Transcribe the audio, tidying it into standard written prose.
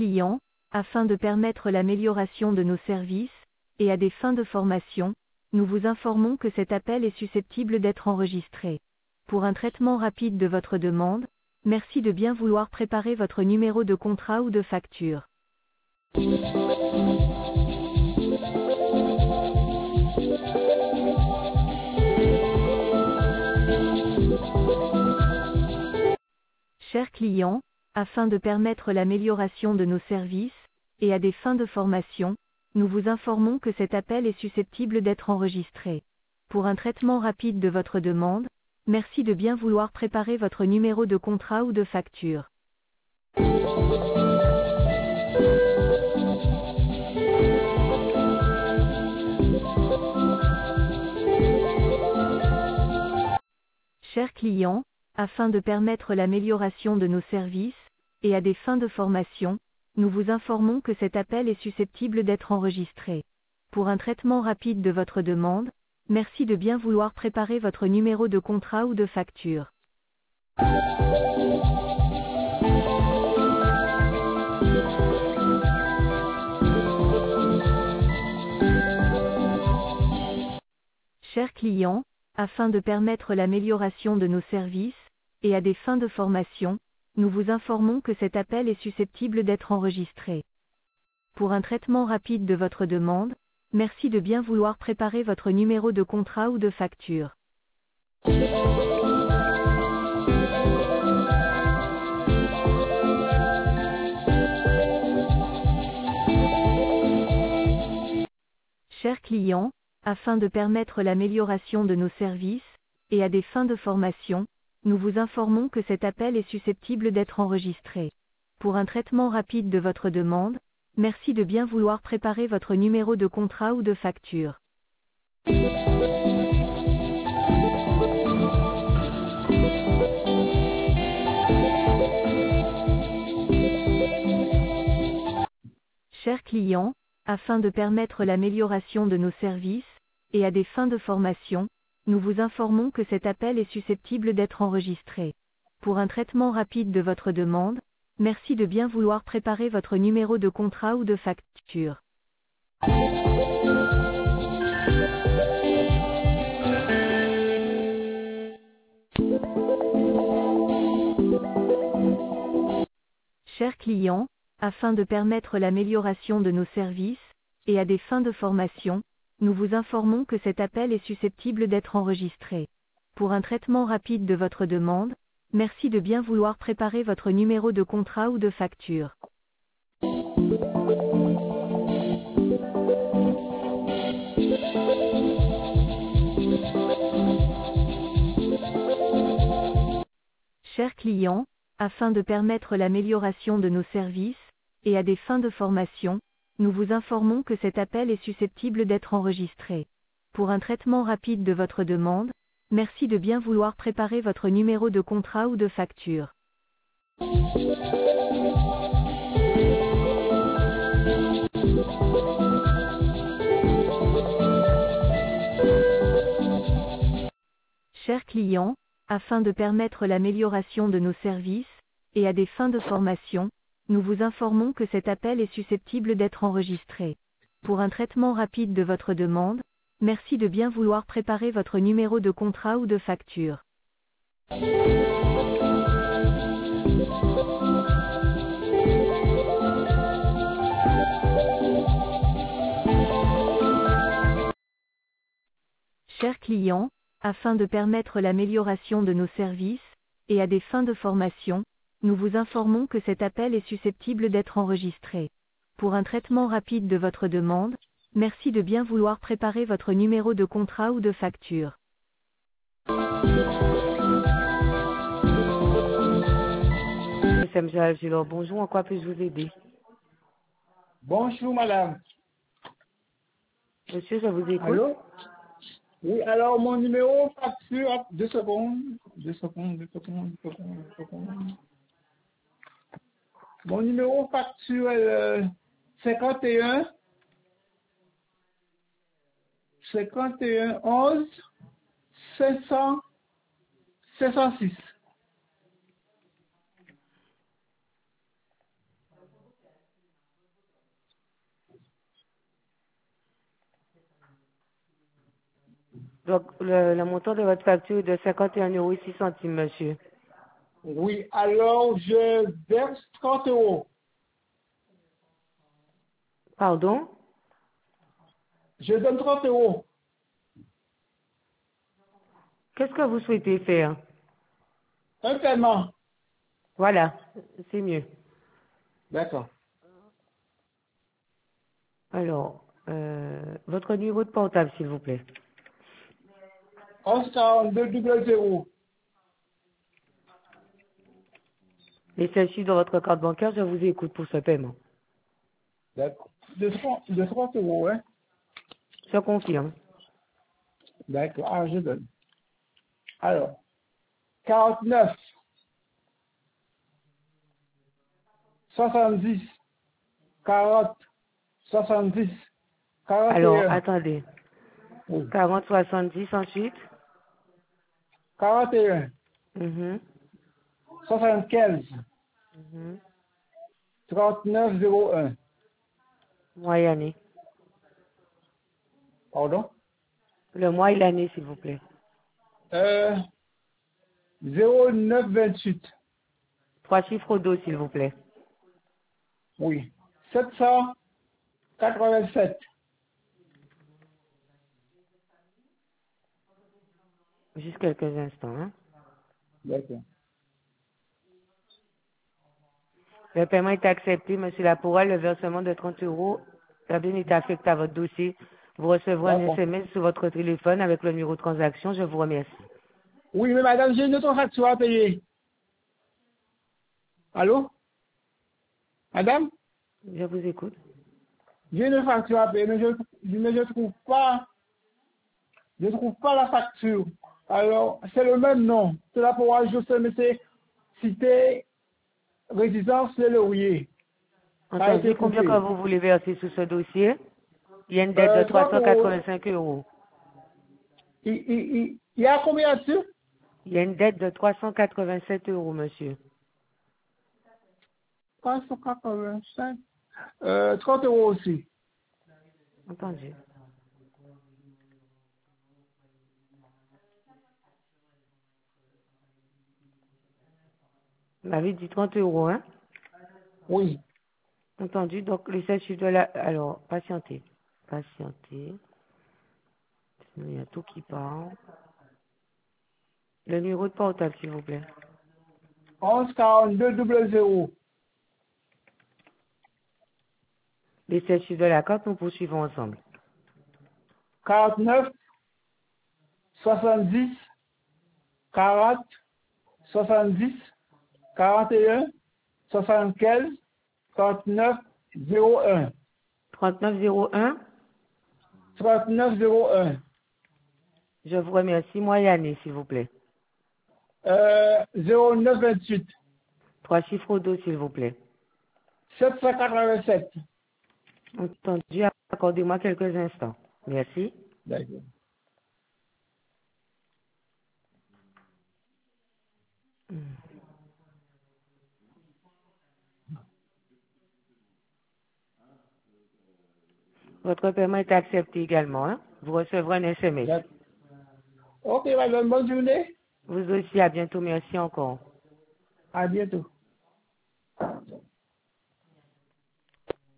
client, afin de permettre l'amélioration de nos services, et à des fins de formation, nous vous informons que cet appel est susceptible d'être enregistré. Pour un traitement rapide de votre demande, merci de bien vouloir préparer votre numéro de contrat ou de facture. Chers clients, afin de permettre l'amélioration de nos services, et à des fins de formation, nous vous informons que cet appel est susceptible d'être enregistré. Pour un traitement rapide de votre demande, merci de bien vouloir préparer votre numéro de contrat ou de facture. Chers clients, afin de permettre l'amélioration de nos services, et à des fins de formation, nous vous informons que cet appel est susceptible d'être enregistré. Pour un traitement rapide de votre demande, merci de bien vouloir préparer votre numéro de contrat ou de facture. Chers clients, afin de permettre l'amélioration de nos services, et à des fins de formation, nous vous informons que cet appel est susceptible d'être enregistré. Pour un traitement rapide de votre demande, merci de bien vouloir préparer votre numéro de contrat ou de facture. Chers clients, afin de permettre l'amélioration de nos services, et à des fins de formation, nous vous informons que cet appel est susceptible d'être enregistré. Pour un traitement rapide de votre demande, merci de bien vouloir préparer votre numéro de contrat ou de facture. Chers clients, afin de permettre l'amélioration de nos services, et à des fins de formation, nous vous informons que cet appel est susceptible d'être enregistré. Pour un traitement rapide de votre demande, merci de bien vouloir préparer votre numéro de contrat ou de facture. Chers clients, afin de permettre l'amélioration de nos services, et à des fins de formation, nous vous informons que cet appel est susceptible d'être enregistré. Pour un traitement rapide de votre demande, merci de bien vouloir préparer votre numéro de contrat ou de facture. Chers clients, afin de permettre l'amélioration de nos services, et à des fins de formation, nous vous informons que cet appel est susceptible d'être enregistré. Pour un traitement rapide de votre demande, merci de bien vouloir préparer votre numéro de contrat ou de facture. Chers clients, afin de permettre l'amélioration de nos services, et à des fins de formation, nous vous informons que cet appel est susceptible d'être enregistré. Pour un traitement rapide de votre demande, merci de bien vouloir préparer votre numéro de contrat ou de facture. Chers clients, afin de permettre l'amélioration de nos services, et à des fins de formation, nous vous informons que cet appel est susceptible d'être enregistré. Pour un traitement rapide de votre demande, merci de bien vouloir préparer votre numéro de contrat ou de facture. Bonjour, en quoi puis-je vous aider? Bonjour madame. Monsieur, je vous écoute. Allô? Oui, alors mon numéro facture, 2 secondes. Mon numéro facture est 51 11 500 506. Donc, le montant de votre facture est de 51,06 €, monsieur. Oui, alors je verse 30 euros. Pardon? Je donne 30 euros. Qu'est-ce que vous souhaitez faire? Un paiement. Voilà, c'est mieux. D'accord. Alors, votre numéro de portable, s'il vous plaît. 11 42 00. Les celles-ci dans votre carte bancaire, je vous écoute pour ce paiement. D'accord. De 30 euros, hein? Je confirme. D'accord. Ah, je donne. Alors, 49, 70, 40, 70, Alors, 41. attendez. Oui. 40, 70 ensuite. 41, Mhm, 75, mhm. 39, 01. Mois et année. Pardon? Le mois et l'année, s'il vous plaît. 09, 28. 3 chiffres au dos, s'il vous plaît. Oui. 787. Juste quelques instants. Hein. D'accord. Le paiement est accepté, monsieur Laporal. Le versement de 30 euros a bien été affecté à votre dossier. Vous recevrez un D'accord. SMS sur votre téléphone avec le numéro de transaction. Je vous remercie. Oui, mais madame, j'ai une autre facture à payer. Allô? Madame? Je vous écoute. J'ai une facture à payer, mais je trouve pas la facture. Alors, c'est le même nom. C'est là pour ajouter, mais c'est cité résidence Le Laurier. Ça a été Entendu. Combien que coupé. vous voulez verser sur ce dossier? Il y a une dette de 30 euros. 385 euros. Il y a combien dessus? Il y a une dette de 387 euros, monsieur. 385. 30 euros aussi. Entendu. Vous m'avez dit 30 euros, hein? Oui. Entendu. Donc, les 16 chiffres de la... Alors, patientez. Patientez. Sinon, il y a tout qui part. Le numéro de portable, s'il vous plaît. 11 42 00. Les 16 chiffres de la carte, nous poursuivons ensemble. 49 70 40 70 41 75 39 01. 3901. 39 01. Je vous remercie. Mois et année, s'il vous plaît. 09 28. 3 chiffres au dos, s'il vous plaît. 787. Entendu. Accordez-moi quelques instants. Merci. D'accord. Votre paiement est accepté également. Hein? Vous recevrez un SMS. D'accord. Ok, madame, bonne journée. Vous aussi, à bientôt. Merci encore. À bientôt.